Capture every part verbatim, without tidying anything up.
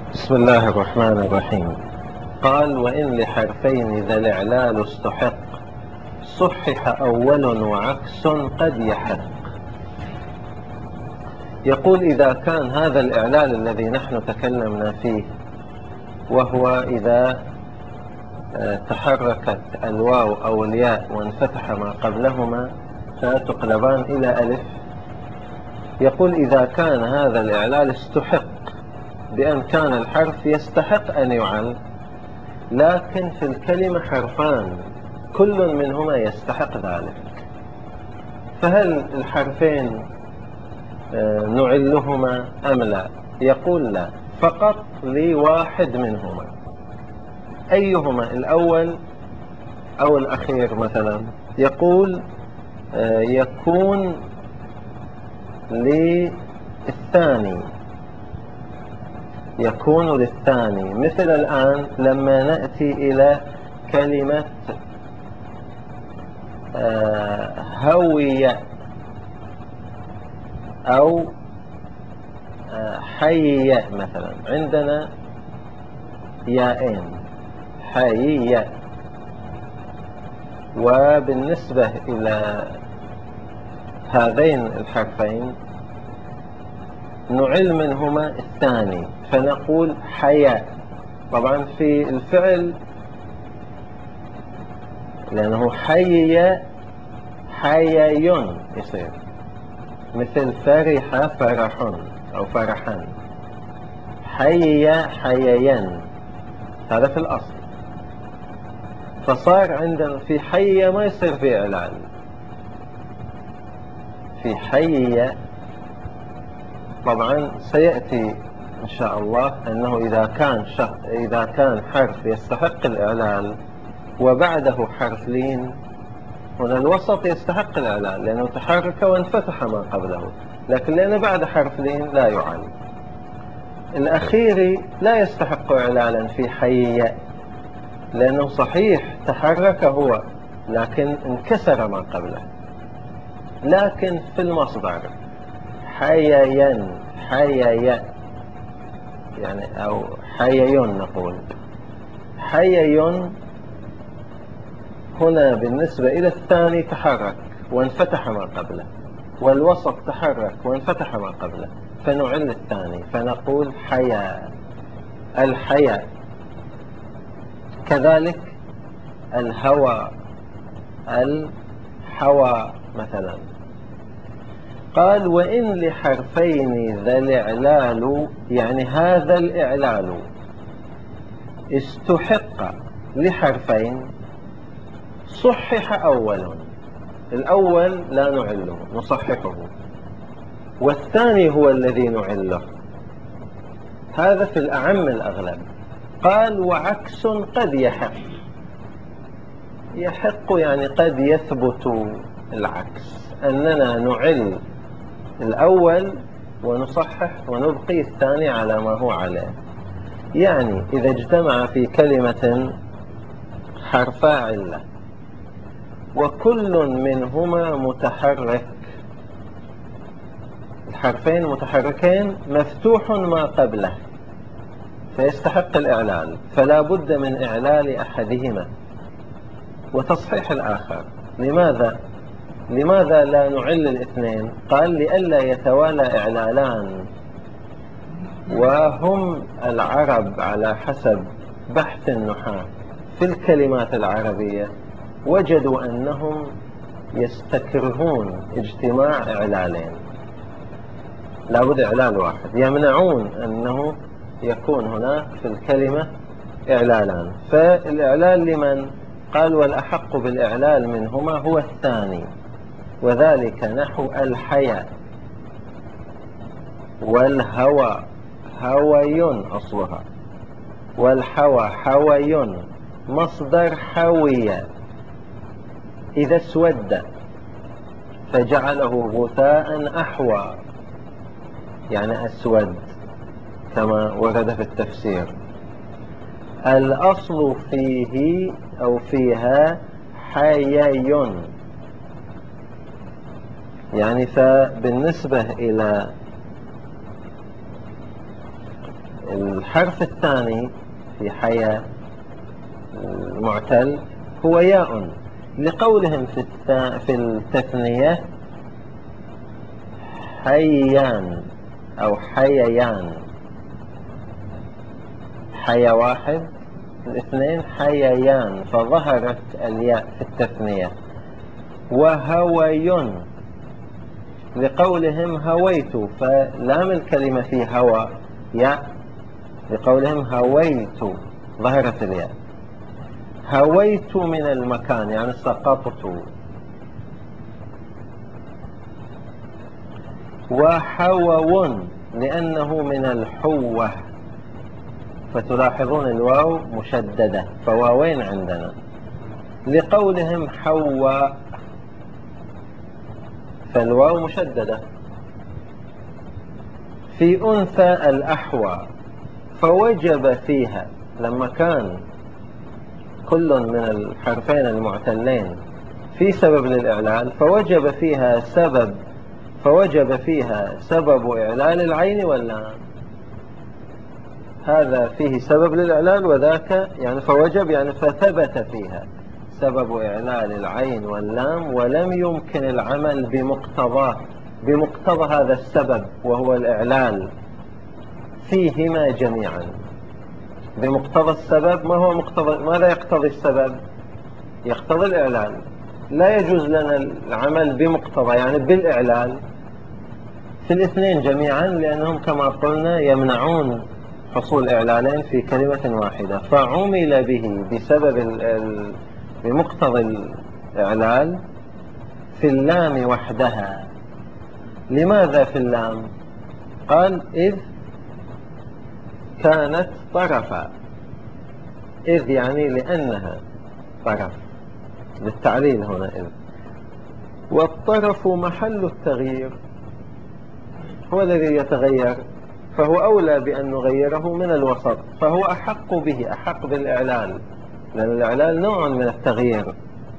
بسم الله الرحمن الرحيم. قال: وإن لحرفين ذا الإعلال استحق صحح أول وعكس قد يحق. يقول: إذا كان هذا الإعلال الذي نحن تكلمنا فيه، وهو إذا تحركت الواو أو الياء وانفتح ما قبلهما فتقلبان إلى ألف، يقول: إذا كان هذا الإعلال استحق بأن كان الحرف يستحق أن يعل، لكن في الكلمة حرفان كل منهما يستحق ذلك، فهل الحرفين نعلهما أم لا؟ يقول: لا، فقط لواحد منهما. أيهما؟ الأول أو الأخير مثلا؟ يقول: يكون للثاني، يكون للثاني. مثل الآن لما نأتي إلى كلمة هوي أو حي مثلا، عندنا ياءين، حي، وبالنسبة إلى هذين الحرفين نعل منهما الثاني فنقول حياء. طبعا في الفعل لأنه حي حيي يصير، مثل فرح فرح أو فرحا، حي حييا، هذا في الأصل. فصار عندنا في حي ما يصير في إعلال، في حي طبعا سيأتي إن شاء الله أنه إذا كان شخ... إذا كان حرف يستحق الإعلال وبعده حرف لين، هنا الوسط يستحق الإعلال لأنه تحرك وانفتح ما قبله، لكن لأنه بعد حرف لين لا يعل. الأخير لا يستحق إعلالا في حي، لأنه صحيح تحرك هو لكن انكسر ما قبله. لكن في المصدر حيين حيي يعني أو حييون، نقول حييون هنا بالنسبة إلى الثاني تحرك وانفتح ما قبله، والوسط تحرك وانفتح ما قبله، فنعل الثاني فنقول حيا، الحيا. كذلك الهوى، الحوى مثلا. قال: وإن لحرفين ذا الإعلال، يعني هذا الإعلال استحق لحرفين صحح أولا، الأول لا نعله نصححه، والثاني هو الذي نعله، هذا في الأعم الأغلب. قال: وعكس قد يحق. يحق يعني قد يثبت العكس، أننا نعل الأول ونصحح ونبقي الثاني على ما هو عليه. يعني إذا اجتمع في كلمة حرفا علة وكل منهما متحرك، الحرفين متحركين مفتوح ما قبله، فيستحق الإعلال، فلا بد من إعلال أحدهما وتصحيح الآخر. لماذا؟ لماذا لا نعل الاثنين؟ قال: لئلا يتوالى إعلالان، وهم العرب على حسب بحث النحاة في الكلمات العربية وجدوا أنهم يستكرهون اجتماع إعلالين، لا بد إعلال واحد، يمنعون أنه يكون هناك في الكلمة إعلالان. فالإعلال لمن؟ قال: والأحق بالإعلال منهما هو الثاني، وذلك نحو الحياء والهوى، هوي أصلها، والحوى حوي مصدر حوية، إذا اسود فجعله غثاء أحوى، يعني أسود كما ورد في التفسير. الأصل فيه أو فيها حيي، يعني فبالنسبة إلى الحرف الثاني في حيا المعتل هو ياء، لقولهم في في التثنية حيان أو حييان، حيا واحد، الاثنين حييان، فظهرت الياء في التثنية. وهوي لقولهم هويت، فلام الكلمة في هوى ياء، لقولهم هويت ظهرت الياء. هويت من المكان يعني سقطت. وحوو لأنه من الحوة، فتلاحظون الواو مشددة، فواوين عندنا. لقولهم حواء، فالواو مشددة. في أنثى الأحوى، فوجب فيها لما كان كل من الحرفين المعتلين في سبب للإعلال، فوجب فيها سبب فوجب فيها سبب إعلال العين واللام. هذا فيه سبب للإعلال وذاك يعني فوجب يعني فثبت فيها سبب إعلال العين واللام، ولم يمكن العمل بمقتضى بمقتضى هذا السبب وهو الإعلال فيهما جميعا. بمقتضى السبب، ما هو مقتضى ماذا يقتضي السبب؟ يقتضي الإعلال. لا يجوز لنا العمل بمقتضى يعني بالإعلال في الاثنين جميعا، لأنهم كما قلنا يمنعون حصول إعلالين في كلمة واحدة. فعمل به بسبب ال ال بمقتضى الإعلال في اللام وحدها. لماذا في اللام؟ قال إذ كانت طرفا، إذ يعني لأنها طرف، بالتعليل هنا إذ. والطرف محل التغيير، هو الذي يتغير، فهو أولى بأن نغيره من الوسط، فهو أحق به، أحق بالإعلال، لأن الإعلال نوع من التغيير.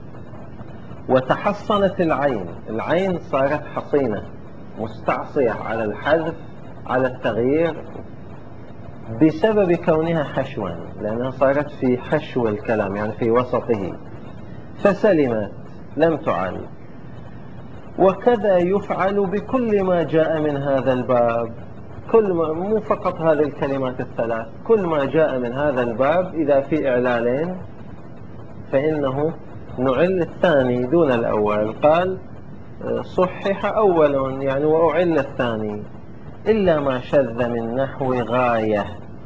وتحصنت العين، العين صارت حصينة مستعصية على الحذف على التغيير بسبب كونها حشوا، لأنها صارت في حشو الكلام يعني في وسطه، فسلمت لم تعل. وكذا يفعل بكل ما جاء من هذا الباب، كل ما مو فقط هذه الكلمات الثلاث، كل ما جاء من هذا الباب إذا في إعلالين فإنه نعل الثاني دون الأول. قال صحح أول يعني وأعل الثاني، إلا ما شذ من نحو غاية.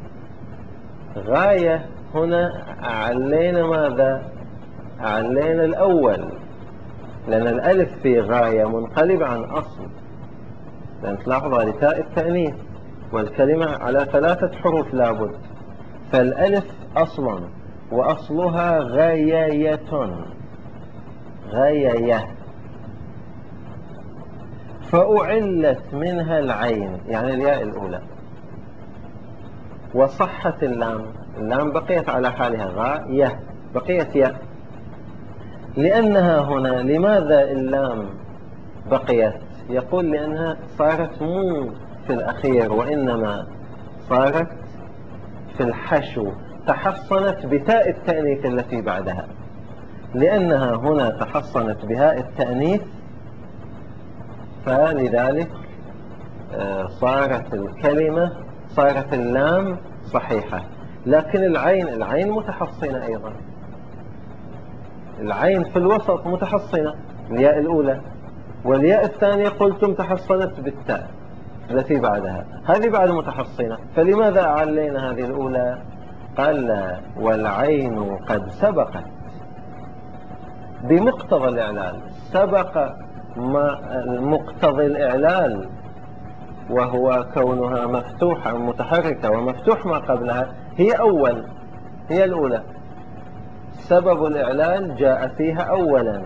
غاية هنا أعلينا ماذا؟ أعلينا الأول، لأن الألف في غاية منقلب عن أصل، لأن تلاحظوا هذه تاء التأنيث والكلمة على ثلاثة حروف لابد، فالألف أصلا وأصلها غاية غاية، فأعلت منها العين يعني الياء الأولى، وصحت اللام، اللام بقيت على حالها غاية، بقيت ياء. لأنها هنا لماذا اللام بقيت؟ يقول لأنها صارت مو في الأخير وإنما صارت في الحشو، تحصنت بتاء التأنيث التي بعدها. لأنها هنا تحصنت بهاء التأنيث فلذلك صارت الكلمة صارت اللام صحيحة. لكن العين العين متحصنة أيضا، العين في الوسط متحصنة، الياء الأولى، والياء الثانية قلتم تحصنت بالتاء التي بعدها، هذه بعد متحصنة، فلماذا أعلينا هذه الأولى؟ قال لا، والعين قد سبقت بمقتضى الإعلال، سبق ما مقتضى الإعلال وهو كونها مفتوحة متحركة ومفتوح ما قبلها، هي أول، هي الأولى، سبب الإعلال جاء فيها أولا،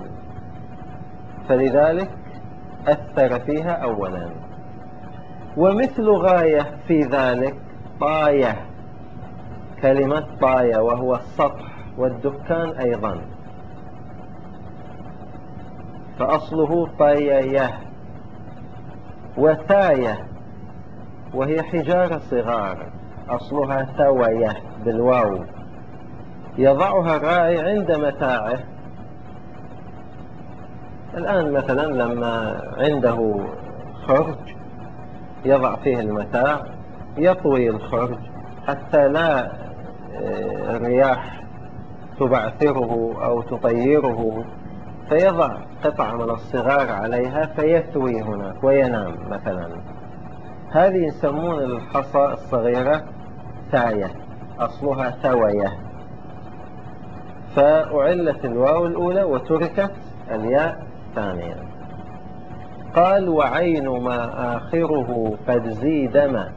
فلذلك أثر فيها أولا. ومثل غاية في ذلك طاية، كلمة طاية وهو السطح والدكان أيضا، فأصله طاية. وثاية وهي حجارة صغار، أصلها ثوية بالواو، يضعها الراعي عند متاعه. الآن مثلا لما عنده خرج يضع فيه المتاع، يطوي الخرج حتى لا الرياح تبعثره أو تطيره، فيضع قطعة من الصغار عليها فيثوي هناك وينام مثلا. هذه يسمون الحصى الصغيرة ثاية، أصلها ثوية، فأعلت الواو الأولى وتركت الياء الثانية. قال وعين ما آخره قد زيد ما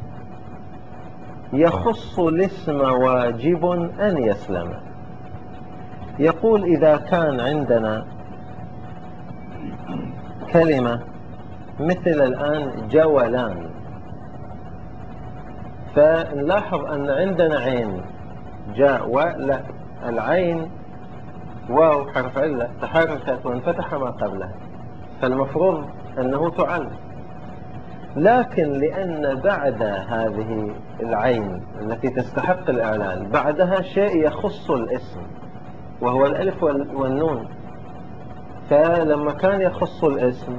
يخص الاسم واجب أن يسلم. يقول إذا كان عندنا كلمة مثل الآن جولان، فنلاحظ أن عندنا عين جاء ولا العين واو حرف علة تحركت وانفتح ما قبلها، فالمفروض أنه تعل، لكن لأن بعد هذه العين التي تستحق الإعلال بعدها شيء يخص الاسم وهو الألف والنون، فلما كان يخص الاسم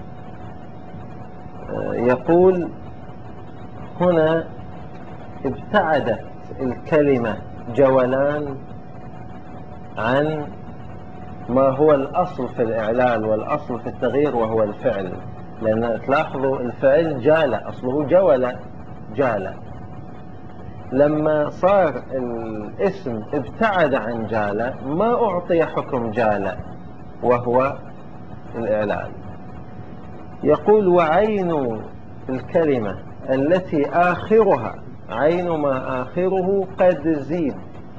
يقول هنا ابتعدت الكلمة جولان عن ما هو الأصل في الإعلال والأصل في التغيير وهو الفعل، لأن تلاحظوا الفعل جال أصله جول جال، لما صار الاسم ابتعد عن جال ما أعطي حكم جال وهو الإعلال. يقول وعين الكلمة التي آخرها عين ما آخره قد زيد،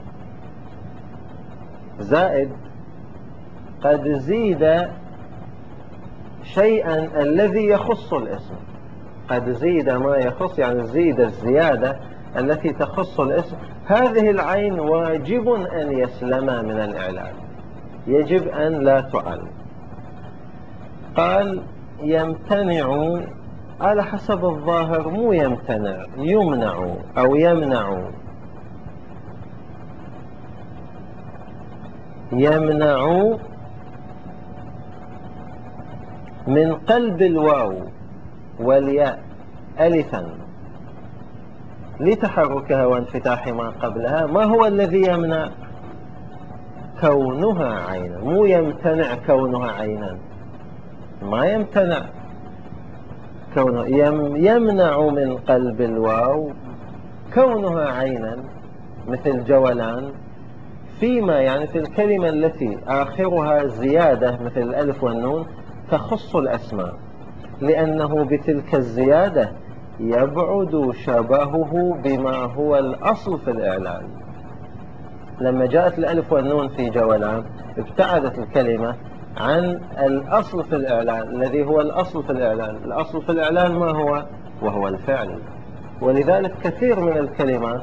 زائد قد زيد شيئا الذي يخص الاسم، قد زيد ما يخص يعني زيد الزيادة التي تخص الاسم. هذه العين واجب أن يسلم من الإعلال، يجب أن لا تعل. قال يمتنع على حسب الظاهر، مو يمتنع، يمنع أو يمنع. يمنع من قلب الواو والياء ألفا لتحركها وانفتاح ما قبلها. ما هو الذي يمنع؟ كونها عينا، مو يمتنع كونها عينا، ما يمتنع كونه يمنع من قلب الواو كونها عينا مثل جولان، فيما يعني في الكلمة التي آخرها زيادة مثل الألف والنون تخص الأسماء، لأنه بتلك الزيادة يبعد شبهه بما هو الأصل في الإعلان. لما جاءت الألف والنون في جولان ابتعدت الكلمة عن الأصل في الإعلان الذي هو الأصل في الإعلان. الأصل في الإعلان ما هو؟ وهو الفعل. ولذلك كثير من الكلمات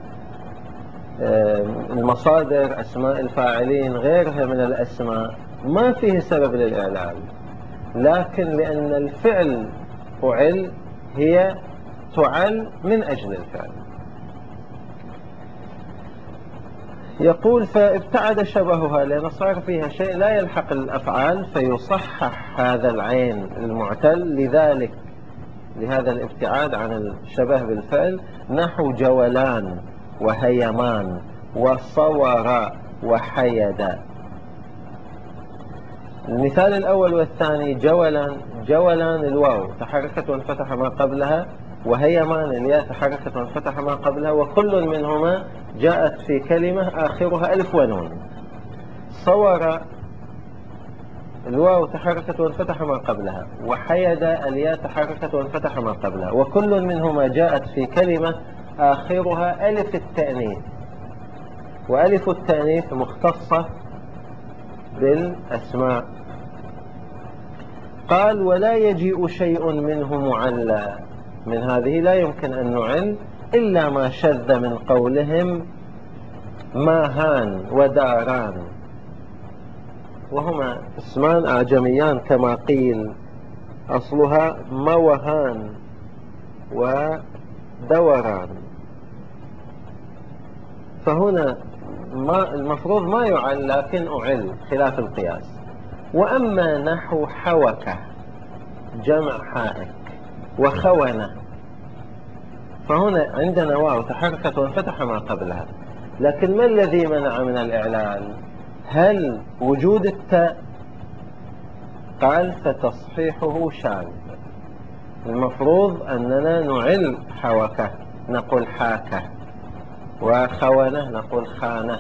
المصادر أسماء الفاعلين غيرها من الأسماء ما فيه سبب للإعلان، لكن لأن الفعل فعل هي تعل من أجل الفعل. يقول فابتعد شبهها لأن صار فيها شيء لا يلحق الأفعال فيصحح هذا العين المعتل، لذلك لهذا الابتعاد عن الشبه بالفعل، نحو جولان وهيمان وصور وحيدا. المثال الأول والثاني جولان، جولان الواو تحركت وانفتح ما قبلها، وهيمان الياء تحركت وانفتح ما قبلها، وكل منهما جاءت في كلمة آخرها ألف ونون. صور الواو تحركت وانفتح ما قبلها، وحيد الياء تحركت وانفتح ما قبلها، وكل منهما جاءت في كلمة آخرها ألف التأنيث، وألف التأنيث مختصة بالأسماء. قال ولا يجيء شيء منه معلى، من هذه لا يمكن أن نعل إلا ما شذ من قولهم ماهان وداران، وهما اسمان أعجميان كما قيل، أصلها موهان ودوران. فهنا ما المفروض ما يعل لكن أعل خلاف القياس. وأما نحو حوكة جمع حائك وخونة، فهنا عندنا واو تحركت وانفتح ما قبلها، لكن ما الذي منع من الإعلال؟ هل وجود التاء؟ قال فتصحيحه شاذ. المفروض أننا نعل حوكة نقول حاكة، وخونة نقول خانة،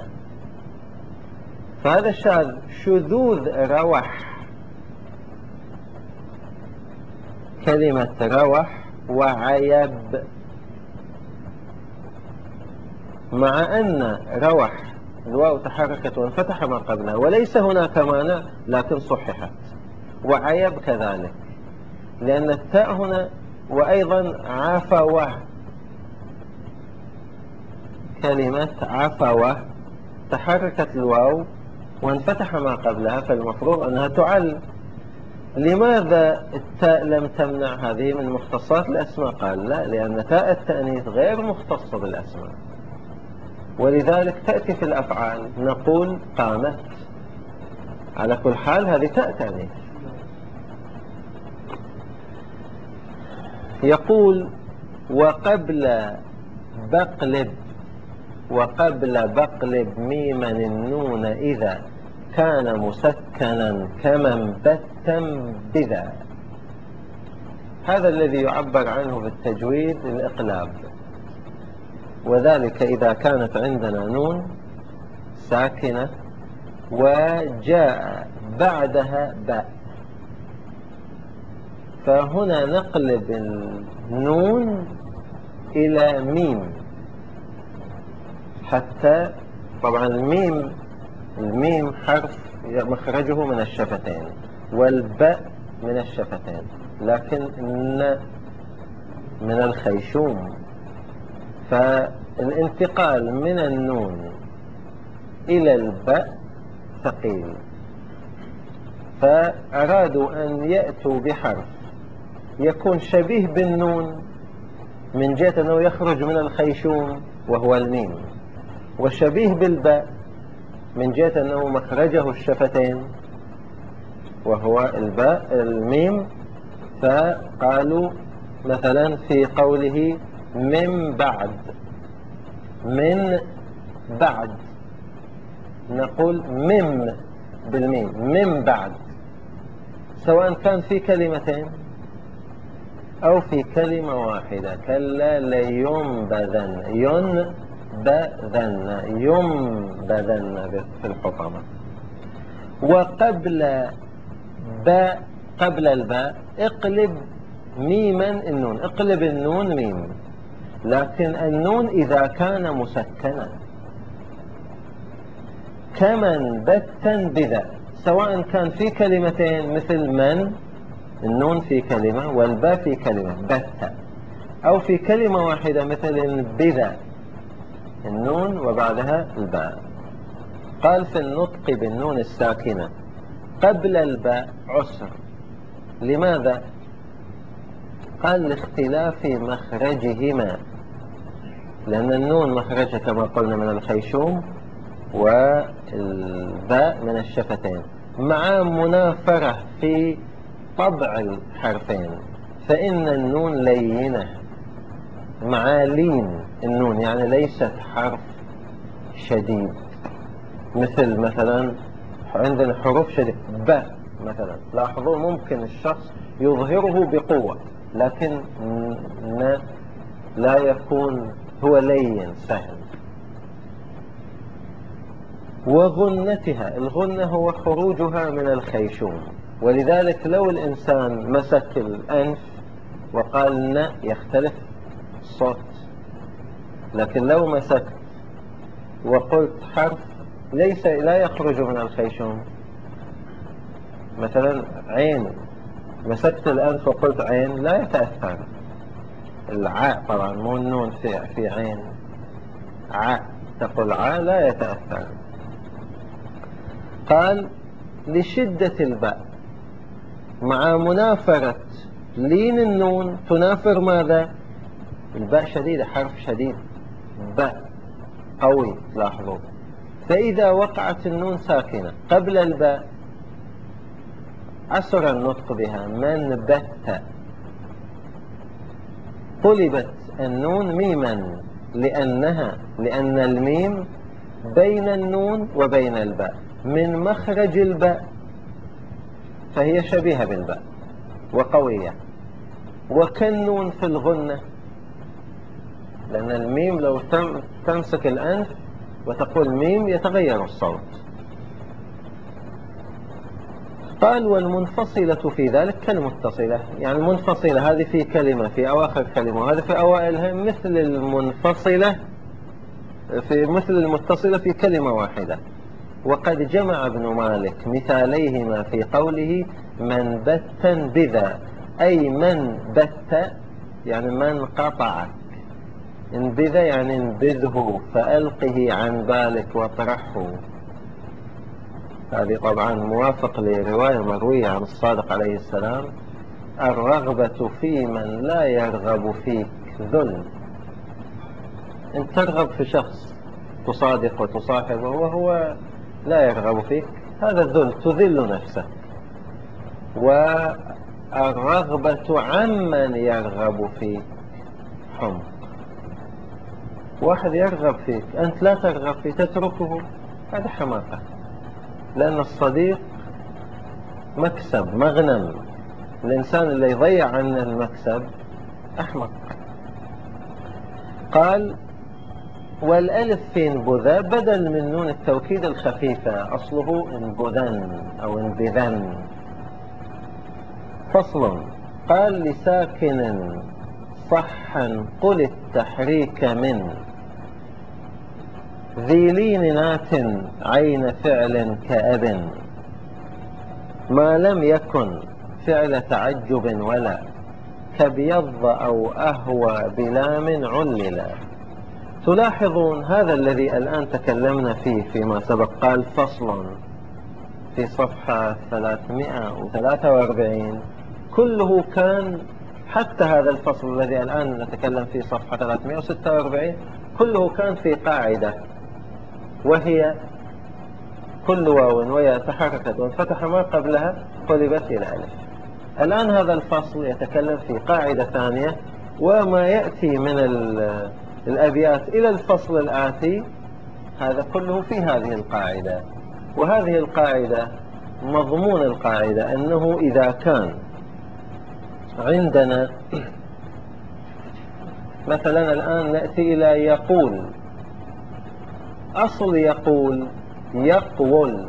فهذا شاذ. شذوذ روح، كلمة روح وعيب، مع أن روح الواو تحركت وانفتح ما قبلها وليس هناك مانع لكن صححت، وعيب كذلك لأن التاء هنا، وأيضا عفوة، كلمة عفوة تحركت الواو وانفتح ما قبلها، فالمفروض أنها تعل. لماذا التاء لم تمنع هذه من مختصات الأسماء؟ قال لا، لأن تاء التأنيث غير مختصة بالأسماء، ولذلك تأتي في الأفعال نقول قامت. على كل حال هذه تاء تأنيث. يقول وقبل بقلب، وقبل بقلب ميما النون إذا كان مسكنا كمن بتا بذا. هذا الذي يعبر عنه بالتجويد الإقلاب، وذلك إذا كانت عندنا نون ساكنة وجاء بعدها باء، فهنا نقلب النون إلى ميم، حتى طبعا الميم الميم حرف مخرجه من الشفتين، والباء من الشفتين، لكن الن من الخيشوم، فالانتقال من النون إلى الباء ثقيل، فأرادوا أن يأتوا بحرف يكون شبيه بالنون من جهة أنه يخرج من الخيشوم وهو الميم، وشبيه بالباء من جهة أنه مخرجه الشفتين وهو الباء الميم. فقالوا مثلا في قوله من بعد، من بعد نقول مم بالميم، من بعد، سواء كان في كلمتين أو في كلمة واحدة. كلا لينبذن، ينبذن، ينبذن في الحطمة. وقبل باء، قبل الباء اقلب ميما النون، اقلب النون ميم، لكن النون إذا كان مسكنا كمن بتا بذا، سواء كان في كلمتين مثل من، النون في كلمة والباء في كلمة بتا، أو في كلمة واحدة مثل بذا، النون وبعدها الباء. قال في النطق بالنون الساكنة قبل الباء عسر. لماذا؟ قال لاختلاف مخرجهما، لأن النون مخرجها كما قلنا من الخيشوم والباء من الشفتين، مع منافرة في طبع الحرفين، فإن النون لينة مع لين النون، يعني ليست حرف شديد، مثل مثلا عندنا حروف شديدة باء مثلا، لاحظوا ممكن الشخص يظهره بقوة لكن لا يكون هو لين سهل. وغنتها، الغنة هو خروجها من الخيشوم، ولذلك لو الإنسان مسك الأنف وقال ن يختلف الصوت، لكن لو مسكت وقلت حرف ليس لا يخرج من الخيشوم، مثلا عين، مسكت الأنف وقلت عين لا يتأثر. العاء طبعا مو النون في في عين، عاء تقول عاء لا يتأثر. قال لشدة الباء مع منافرة لين النون، تنافر ماذا؟ الباء شديدة، حرف شديد باء، قوي لاحظوا. فإذا وقعت النون ساكنة قبل الباء عسر النطق بها، من بت، قلبت النون ميما لأنها لأن الميم بين النون وبين الباء من مخرج الباء، فهي شبيهة بالباء وقوية. وكالنون في الغنة، لأن الميم لو تمسك الأنف وتقول ميم يتغير الصوت. قال والمنفصلة في ذلك كالمتصلة، يعني المنفصلة هذه في كلمة في أواخر كلمة وهذه في أوائلها، مثل المنفصلة في مثل المتصلة في كلمة واحدة. وقد جمع ابن مالك مثاليهما في قوله من بت بذا، أي من بت يعني من قطعك، انبذ يعني انبذه فألقه عن بالك واطرحه. هذه طبعا موافق لرواية مروية عن الصادق عليه السلام: الرغبة في من لا يرغب فيك ذل. انت ترغب في شخص تصادق وتصاحبه وهو لا يرغب فيك، هذا الذل، تذل نفسك. والرغبة عمن يرغب فيك حمق. واحد يرغب فيك أنت لا ترغب فيه تتركه، هذا حماقة، لأن الصديق مكسب مغنم. الإنسان اللي يضيع عنه المكسب أحمق. قال والألف في انبذا بدل من نون التوكيد الخفيفة، أصله انبذن أو انبذن. فصل. قال لساكن صحا قل التحريك من ذي لين نات عين فعل كأب، ما لم يكن فعل تعجب ولا كبيض أو أهوى بلام عللا. تلاحظون هذا الذي الآن تكلمنا فيه فيما سبق، قال فصل في صفحة ثلاثمائة وثلاثة وأربعين، كله كان، حتى هذا الفصل الذي الآن نتكلم فيه صفحة ثلاثمائة وستة وأربعين، كله كان في قاعدة، وهي كل واو ويا تحركت وانفتح ما قبلها قلبت إلى ألف. الآن هذا الفصل يتكلم في قاعدة ثانية، وما يأتي من الأبيات إلى الفصل الآتي هذا كله في هذه القاعدة. وهذه القاعدة مضمون القاعدة أنه إذا كان عندنا مثلا الآن نأتي إلى يقول، أصل يقول يقول،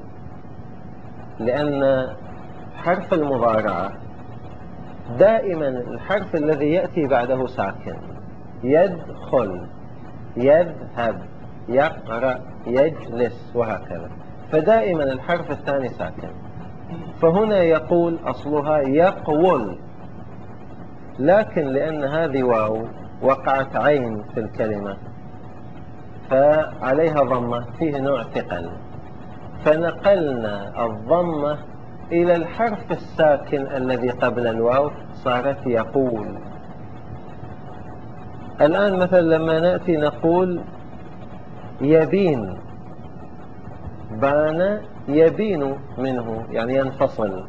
لأن حرف المضارعة دائما الحرف الذي يأتي بعده ساكن، يدخل، يذهب، يقرأ، يجلس، وهكذا، فدائما الحرف الثاني ساكن. فهنا يقول أصلها يقول، لكن لأن هذه واو وقعت عين في الكلمة فعليها ضمة، فيه نوع ثقل، فنقلنا الضمة إلى الحرف الساكن الذي قبل الواو، صارت يقول. الآن مثلا لما نأتي نقول يبين، بان يبين منه يعني ينفصل،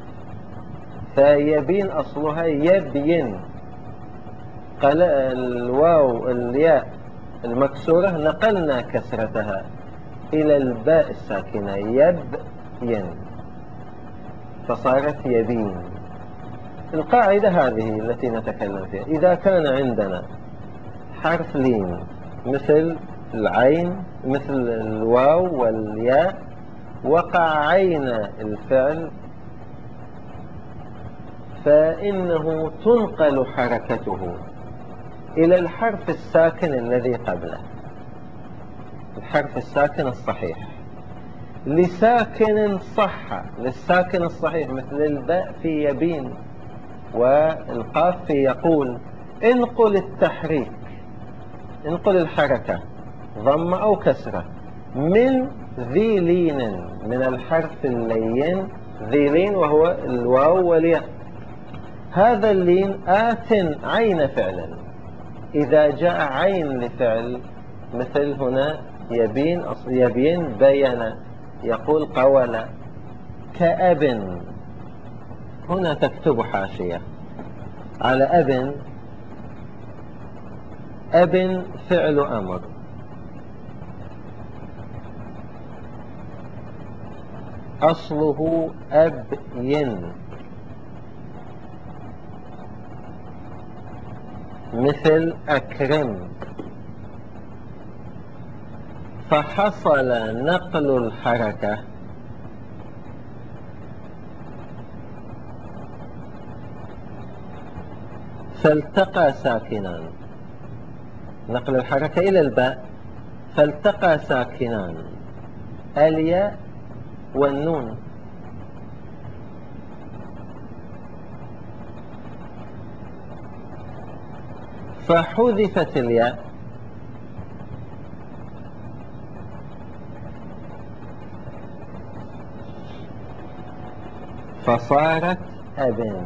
فيبين أصلها يبين، قال الواو الياء المكسورة نقلنا كسرتها إلى الباء الساكنة يبين فصارت يبين. القاعدة هذه التي نتكلم فيها، إذا كان عندنا حرف لين مثل العين مثل الواو والياء وقع عين الفعل، فإنه تنقل حركته إلى الحرف الساكن الذي قبله، الحرف الساكن الصحيح. لساكن صح، للساكن الصحيح مثل الباء في يبين والقاف في يقول، انقل التحريك، انقل الحركة ضم أو كسرة من ذي لين، من الحرف اللين، ذي لين وهو الواو والياء. هذا اللين آت عين فعلا، إذا جاء عين لفعل مثل هنا يبين يبين بين، يقول قول. كأب، هنا تكتب حاشية على أب. أب فعل أمر، أصله أبين، مثل أكرم. فحصل نقل الحركة فالتقى ساكنان، نقل الحركة إلى الباء، فالتقى ساكنان الياء والنون. فحذفت الياء فصارت أب.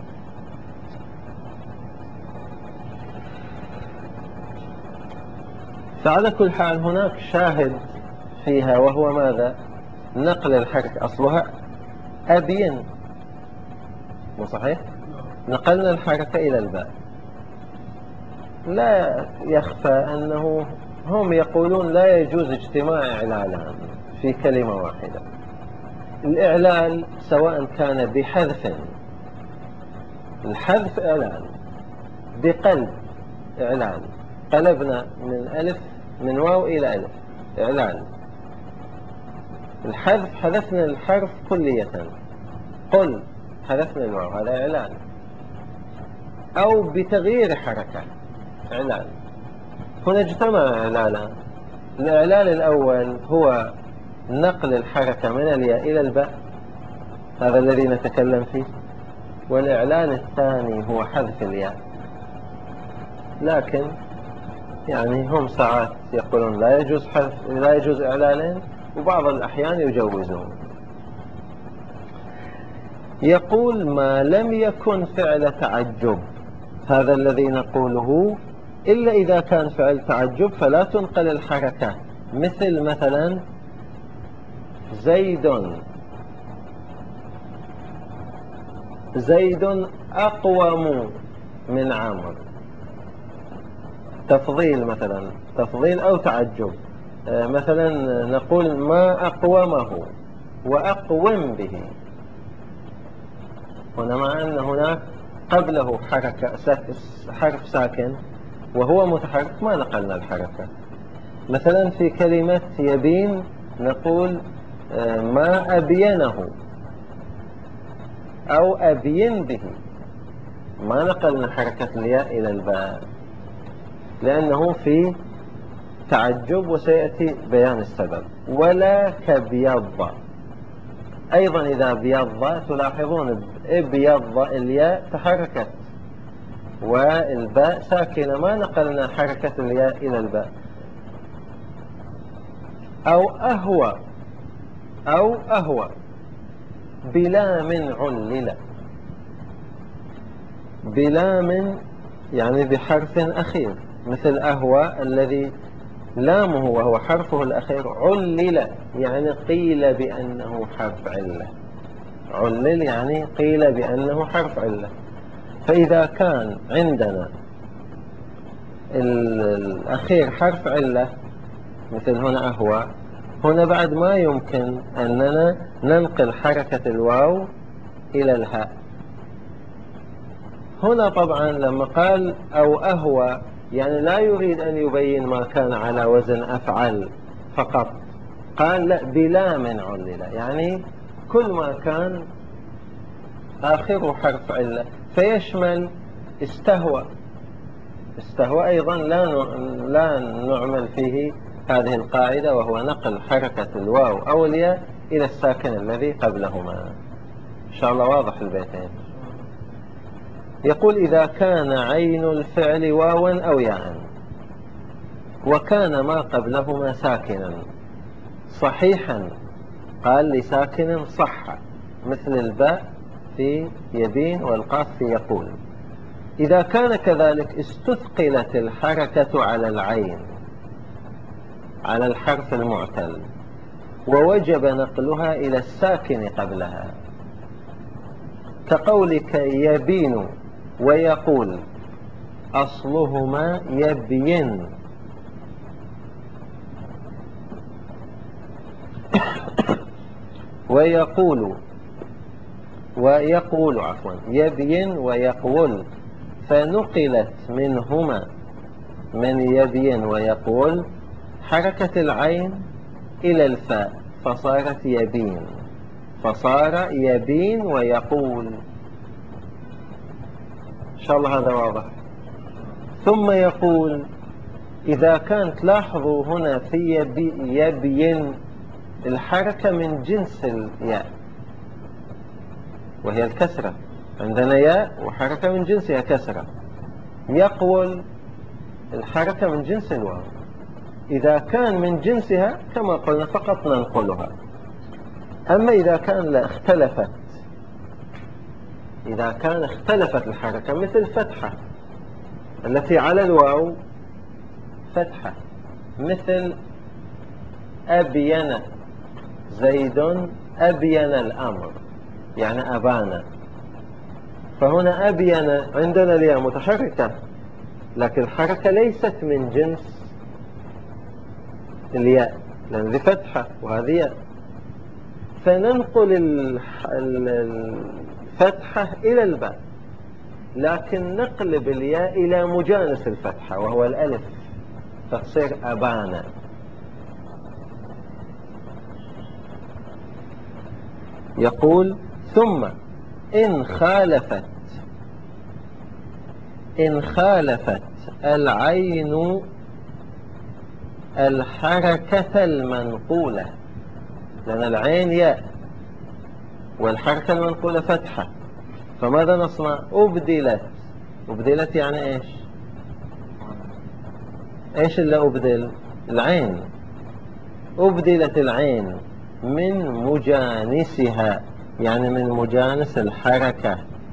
فعلى كل حال هناك شاهد فيها، وهو ماذا؟ نقل الحركة، أصلها أبين، مو صحيح؟ نقلنا الحركة إلى الباء. لا يخفى أنه هم يقولون لا يجوز اجتماع إعلالان في كلمة واحدة. الإعلال سواء كان بحذف، الحذف إعلال، بقلب إعلال، قلبنا من ألف من واو إلى ألف إعلال. الحذف حذفنا الحرف كلية، قل حذفنا الواو، هذا إعلال. أو بتغيير حركة إعلال. هنا اجتمع إعلالان. الإعلال الأول هو نقل الحركة من الياء إلى الباء، هذا الذي نتكلم فيه. والإعلان الثاني هو حذف الياء، لكن يعني هم ساعات يقولون لا يجوز حذف، لا يجوز إعلالين، وبعض الأحيان يجوزون. يقول ما لم يكن فعل تعجب، هذا الذي نقوله، إلا إذا كان فعل تعجب فلا تنقل الحركة، مثل مثلا زيد، زيد أقوم من عمرو، تفضيل مثلا، تفضيل أو تعجب. مثلا نقول ما أقومه وأقوم به، هنا مع أن هناك قبله حركة حرف ساكن وهو متحرك، ما نقلنا الحركة. مثلا في كلمة يبين نقول ما أبينه أو أبين به، ما نقلنا حركة الياء إلى الباء لأنه في تعجب، وسيأتي بيان السبب. ولا كبيض، أيضا إذا بيض تلاحظون ابيض الياء تحركت والباء ساكنة، ما نقلنا حركة الياء إلى الباء. أو أهوى، أو أهوى بلام علل، بلام يعني بحرف أخير، مثل أهوى الذي لامه وهو حرفه الأخير علل، يعني قيل بأنه حرف علة. علل يعني قيل بأنه حرف علة. فإذا كان عندنا الأخير حرف علة مثل هنا أهوى، هنا بعد ما يمكن أننا ننقل حركة الواو إلى الهاء. هنا طبعا لما قال أو أهوى يعني لا يريد أن يبين ما كان على وزن أفعل فقط، قال لا بلام علل، يعني كل ما كان آخره حرف علة، فيشمل استهوى. استهوى أيضا لا لا نعمل فيه هذه القاعدة، وهو نقل حركة الواو أو الياء إلى الساكن الذي قبلهما. إن شاء الله واضح البيتين. يقول إذا كان عين الفعل واوا أو ياء وكان ما قبلهما ساكنا صحيحا، قال لساكن صح، مثل الباء في يبين والقاف في يقول. إذا كان كذلك استثقلت الحركة على العين، على الحرف المعتل، ووجب نقلها إلى الساكن قبلها، كقولك يبين ويقول، أصلهما يبين. ويقول ويقول عفوا يبين ويقول، فنقلت منهما من يبين ويقول حركة العين إلى الفاء فصارت يبين، فصار يبين ويقول. إن شاء الله هذا واضح. ثم يقول إذا كانت، لاحظوا هنا في يبي يبين الحركة من جنس الياء وهي الكسرة، عندنا ياء وحركة من جنسها كسرة. يقول الحركة من جنس الواو، إذا كان من جنسها كما قلنا فقط ننقلها. أما إذا كان لا اختلفت، إذا كان اختلفت الحركة مثل فتحة التي على الواو فتحة، مثل أبين زيد أبين الأمر يعني أبان، فهنا أبين عندنا الياء متحركة لكن الحركة ليست من جنس الياء لأن ذي فتحة وهذه ياء، فننقل الفتحة إلى الباء لكن نقلب الياء إلى مجانس الفتحة وهو الألف فتصير أبانا. يقول ثم إن خالفت إن خالفت العين الحركة المنقولة، لأن العين ياء والحركة المنقولة فتحة، فماذا نصنع؟ أبدلت. أبدلت يعني إيش؟ إيش اللي أبدل؟ العين. أبدلت العين من مجانسها يعني من مجانس الحركة،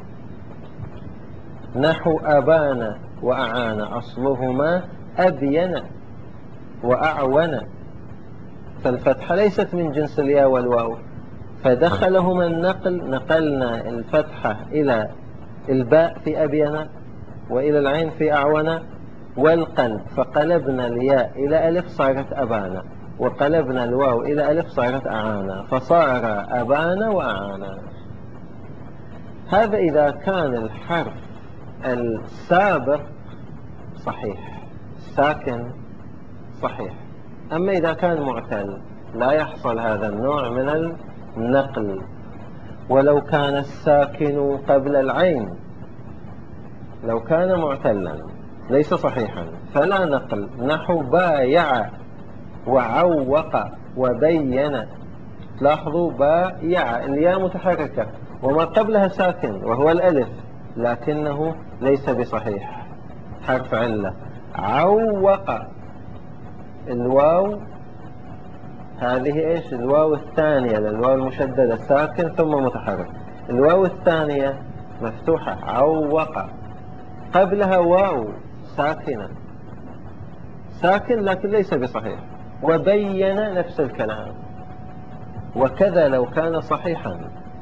نحو أبان وأعان أصلهما أبين وأعون، فالفتحة ليست من جنس الياء والواو، فدخلهما النقل، نقلنا الفتحة إلى الباء في أبين وإلى العين في أعون، والقلب فقلبنا الياء إلى ألف صارت أبانا، وقلبنا الواو إلى ألف صارت أعانا، فصار أبانا وأعانا. هذا إذا كان الحرف السابق صحيح ساكن صحيح. أما إذا كان معتل لا يحصل هذا النوع من النقل. ولو كان الساكن قبل العين، لو كان معتلا ليس صحيحا فلا نقل، نحو بايع وعوق وبين. لاحظوا بايع الياء متحركة وما قبلها ساكن وهو الألف لكنه ليس بصحيح حرف علة. عوق الواو هذه ايش؟ الواو الثانية، الواو المشددة ساكن ثم متحرك، الواو الثانية مفتوحة عوق، قبلها واو ساكنة ساكن لكن ليس بصحيح. وبين نفس الكلام. وكذا لو كان صحيحا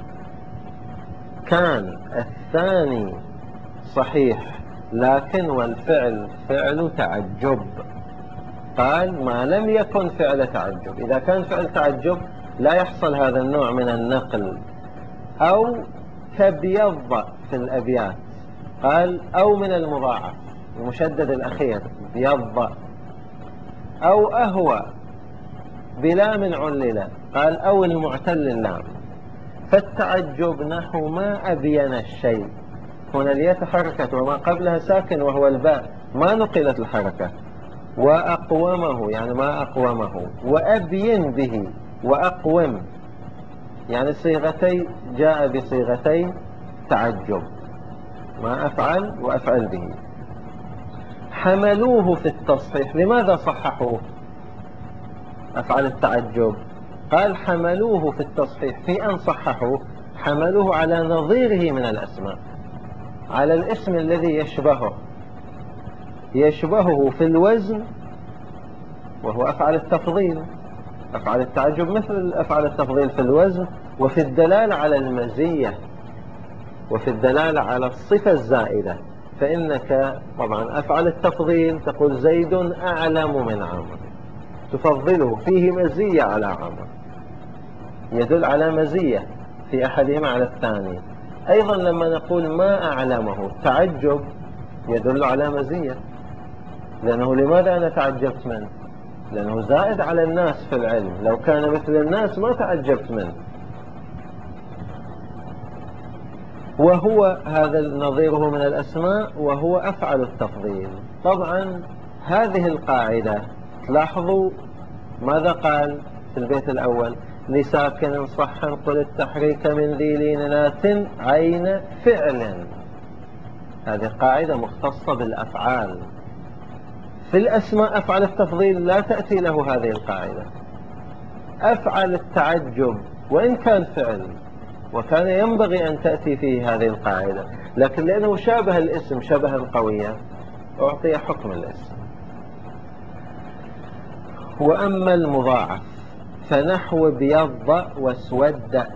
كان الثاني صحيح لكن والفعل فعل تعجب، قال ما لم يكن فعل تعجب. إذا كان فعل تعجب لا يحصل هذا النوع من النقل. أو كبيض في الأبيات، قال أو من المضاعف المشدد الأخير بيض. أو أهوى بلام عللة، قال أو المعتل اللام. فالتعجب نحو ما أبين الشيء، هنا الياء تحركت وما قبلها ساكن وهو الباء ما نقلت الحركة. وأقومه يعني ما أقومه، وأبين به وأقوم يعني صيغتي جاء بصيغتي تعجب ما أفعل وأفعل به. حملوه في التصحيح، لماذا صححوه أفعل التعجب؟ قال حملوه في التصحيح، في أن صححوه حملوه على نظيره من الأسماء، على الاسم الذي يشبهه يشبهه في الوزن وهو أفعل التفضيل. أفعل التعجب مثل أفعل التفضيل في الوزن وفي الدلالة على المزية وفي الدلالة على الصفة الزائدة. فإنك طبعا أفعل التفضيل تقول زيد أعلم من عمرو، تفضله، فيه مزية على عمرو، يدل على مزية في أحدهما على الثاني. أيضا لما نقول ما أعلمه، تعجب يدل على مزية، لأنه لماذا أنا تعجبت منه؟ لأنه زائد على الناس في العلم، لو كان مثل الناس ما تعجبت منه. وهو هذا نظيره من الأسماء، وهو أفعل التفضيل. طبعا هذه القاعدة تلاحظوا ماذا قال في البيت الأول؟ لساكن صحا قل التحريك من ذي لينات عين فعل. هذه قاعدة مختصة بالأفعال. في الأسماء أفعل التفضيل لا تأتي له هذه القاعدة. أفعل التعجب وإن كان فعل وكان ينبغي أن تأتي فيه هذه القاعدة، لكن لأنه شابه الاسم شبها قويا أعطي حكم الاسم. وأما المضاعف فنحو بيض واسود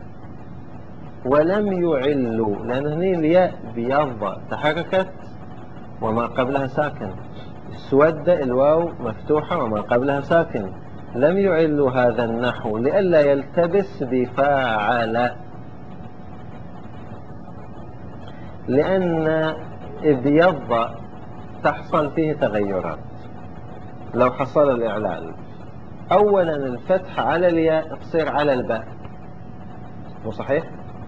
ولم يعلوا، لأن هنا الياء بيض تحركت وما قبلها ساكن، اسود الواو مفتوحة وما قبلها ساكن. لم يعلوا هذا النحو لئلا يلتبس بفاعل، لأن ابيض تحصل فيه تغيرات لو حصل الإعلال. أولا الفتح على الياء تصير على الباء، مو صحيح؟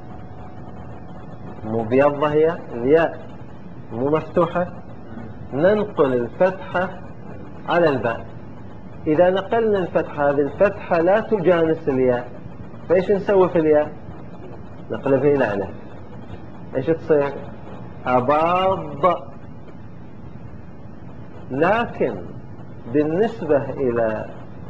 مو بيضة هي الياء مو مفتوحة، ننقل الفتحة على الباء. إذا نقلنا الفتحة، هذه الفتحة لا تجانس الياء، فإيش نسوي في الياء؟ نقلبها إلى ألف. إيش تصير؟ أباض. لكن بالنسبة إلى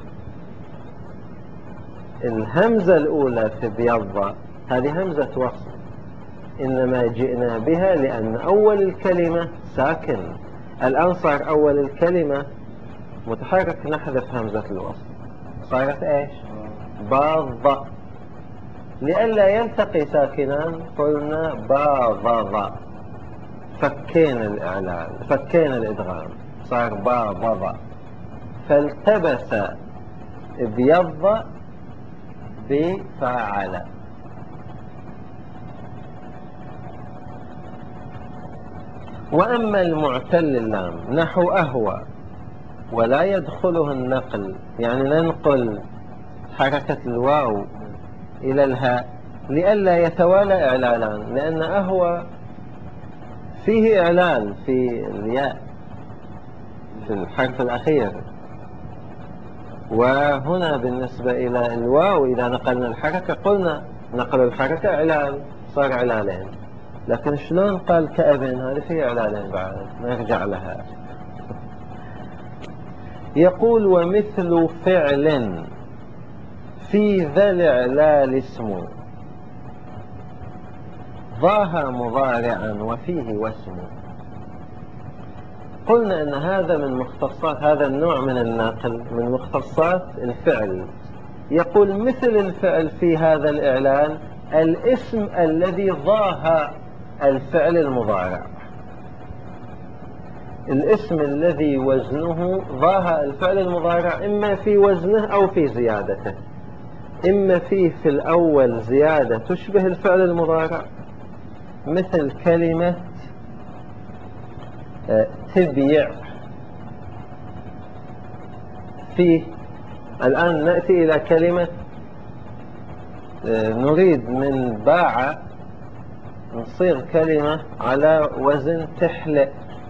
الهمزة الأولى في بيض، هذه همزة وصل، إنما جئنا بها لأن أول الكلمة ساكن، الآن صار أول الكلمة متحرك، نحذف همزة الوصل، صارت إيش؟ باض. لئلا يلتقي ساكنان قلنا باضض، فكينا الإعلان، فكينا الإدغام، صار باضض، فالتبس بيض بفاعل. وأما المعتل اللام نحو أهوى ولا يدخله النقل، يعني ننقل حركة الواو إلى الهاء لئلا يتوالى إعلالان، لأن أهوى فيه إعلال في الياء في الحرف الأخير، وهنا بالنسبة إلى الواو إذا نقلنا الحركة قلنا نقل الحركة إعلال، صار إعلالين. لكن شلون قال كأبن؟ هذه فيه إعلالين بعد، نرجع لها. يقول ومثل فعل في ذا الإعلال اسم ضاها مضارعا وفيه واسم. قلنا أن هذا من مختصات هذا النوع من الناقل، من مختصات الفعل. يقول مثل الفعل في هذا الإعلان الاسم الذي ضاها الفعل المضارع، الاسم الذي وزنه ضاها الفعل المضارع، إما في وزنه أو في زيادته. إما فيه في الأول زيادة تشبه الفعل المضارع، مثل كلمة تبيع. فيه الآن نأتي إلى كلمة نريد من باع نصيغ كلمة على وزن تحلئ،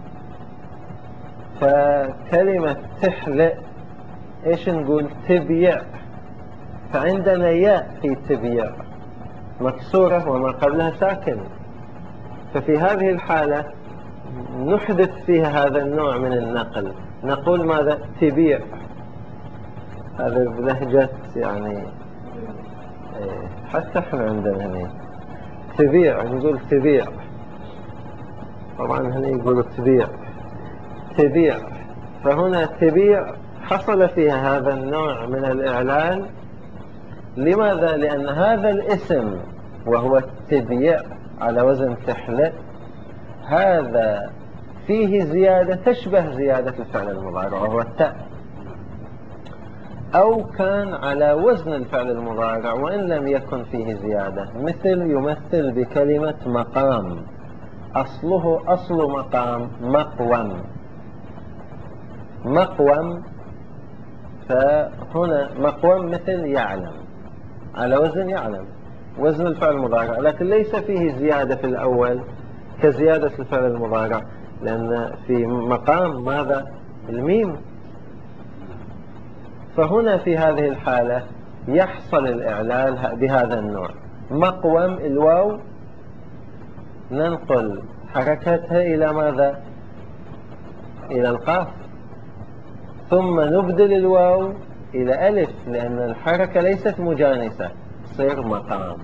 فكلمة تحلئ إيش نقول؟ تبيع. فعندنا ياء في تبيع مكسورة وما قبلها ساكن، ففي هذه الحالة نحدث فيها هذا النوع من النقل، نقول ماذا؟ تبيع. هذا بلهجة يعني حتى احنا عندنا هنا تبيع، نقول تبيع، طبعا هنا يقولوا تبيع تبيع. فهنا تبيع حصل فيها هذا النوع من الإعلال. لماذا؟ لأن هذا الاسم وهو التبيع على وزن تحلئ، هذا فيه زيادة تشبه زيادة الفعل المضارع وهو التاء، أو كان على وزن الفعل المضارع وإن لم يكن فيه زيادة، مثل يمثل بكلمة مقام، أصله أصل مقام مقوم، مقوم، فهنا مقوم مثل يعلم، على وزن يعلم، وزن الفعل المضارع، لكن ليس فيه زيادة في الأول كزيادة الفعل المضارع، لأن في مقام ماذا؟ الميم. فهنا في هذه الحالة يحصل الإعلال بهذا النوع. مقوم الواو ننقل حركتها إلى ماذا؟ إلى القاف، ثم نبدل الواو إلى ألف لأن الحركة ليست مجانسة، تصير مقام.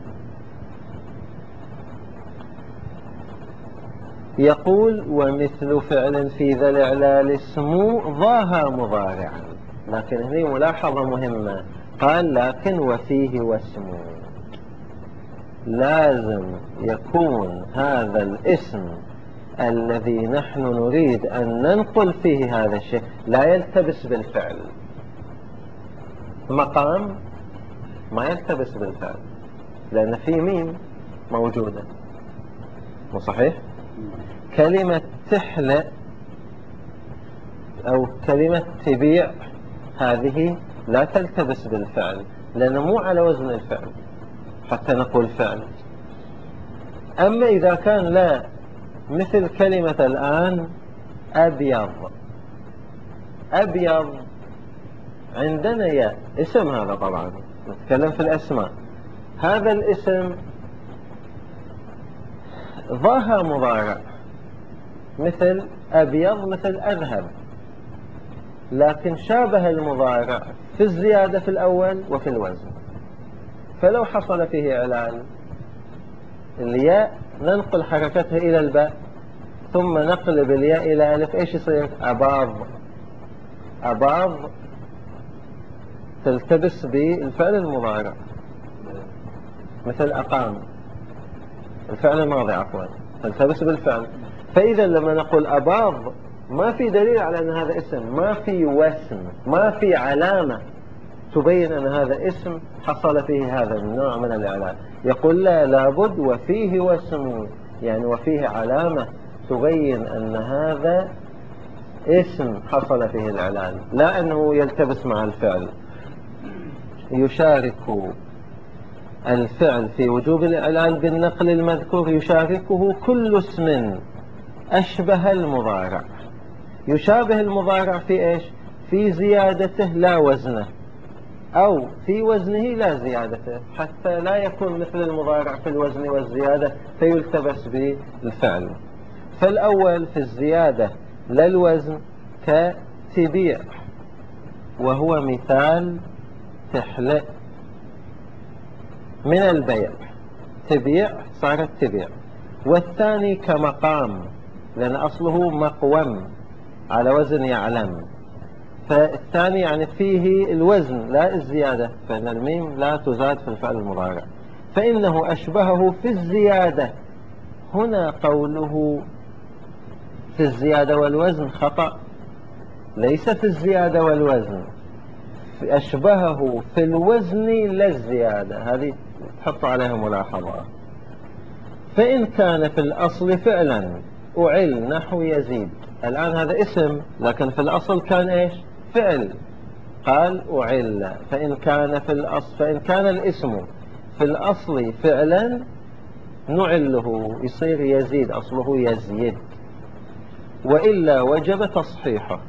يقول ومثل فعل في ذا الإعلال اسمه ضاها مضارعا، لكن هذه ملاحظة مهمة، قال لكن وفيه واسمه، لازم يكون هذا الاسم الذي نحن نريد أن ننقل فيه هذا الشيء لا يلتبس بالفعل. مقام ما يلتبس بالفعل لأن في ميم موجودة، مو صحيح؟ كلمة تحلئ أو كلمة تبيع هذه لا تلتبس بالفعل لأنه مو على وزن الفعل حتى نقول فعل. أما إذا كان لا، مثل كلمة الآن أبيض، أبيض عندنا يا اسم، هذا طبعا نتكلم في الأسماء، هذا الاسم ظاهر مضارع مثل أبيض مثل أذهب، لكن شابه المضارع في الزيادة في الأول وفي الوزن. فلو حصل فيه إعلال الياء ننقل حركتها إلى الباء ثم نقلب الياء إلى ألف، إيش يصير؟ أباض، أباض تلتبس بالفعل المضارع مثل أقام، الفعل الماضي عفوا، تلتبس بالفعل. فإذا لما نقول أباض ما في دليل على أن هذا اسم، ما في وسم، ما في علامة تبين أن هذا اسم حصل فيه هذا النوع من الإعلان. يقول لا، لابد وفيه وسم، يعني وفيه علامة تبين أن هذا اسم حصل فيه الإعلان، لا أنه يلتبس مع الفعل. يشارك الفعل في وجوب الإعلان بالنقل المذكور، يشاركه كل اسم أشبه المضارع. يشابه المضارع في إيش؟ في زيادته لا وزنه، أو في وزنه لا زيادته، حتى لا يكون مثل المضارع في الوزن والزيادة فيلتبس بالفعل. فالأول في الزيادة لا الوزن كتبيع، وهو مثال تحلئ من البيع، تبيع صارت تبيع. والثاني كمقام لأن أصله مقوم على وزن يعلم، فالثاني يعني فيه الوزن لا الزيادة، فإن الميم لا تزاد في الفعل المضارع، فإنه أشبهه في الزيادة. هنا قوله في الزيادة والوزن خطأ، ليس في الزيادة والوزن، أشبهه في الوزن لا الزيادة، هذه تحط عليها ملاحظة. فإن كان في الأصل فعلا أعل نحو يزيد، الآن هذا اسم لكن في الأصل كان إيش؟ فعل، قال أعل. فإن كان في الأصل، فإن كان الاسم في الأصل فعلا نعله، يصير يزيد، أصله يزيد، وإلا وجب تصحيحه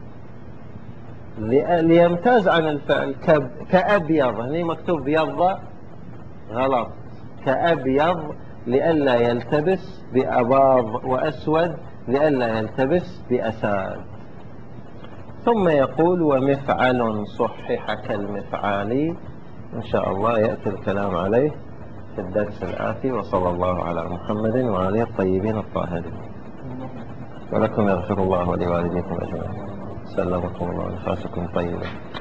ليمتاز عن الفعل. كأبيض، هنا مكتوب بيض غلط، كأبيض لئلا يلتبس بأباض، وأسود لئلا يلتبس بأساد. ثم يقول ومفعل صحح كالمفعال، إن شاء الله يأتي الكلام عليه في الدرس الآتي. وصلى الله على محمد وعلى الطيبين الطاهرين، ولكم يغفر الله ولوالديكم أجمعين. سلمكم الله، نفاسكم طيبة.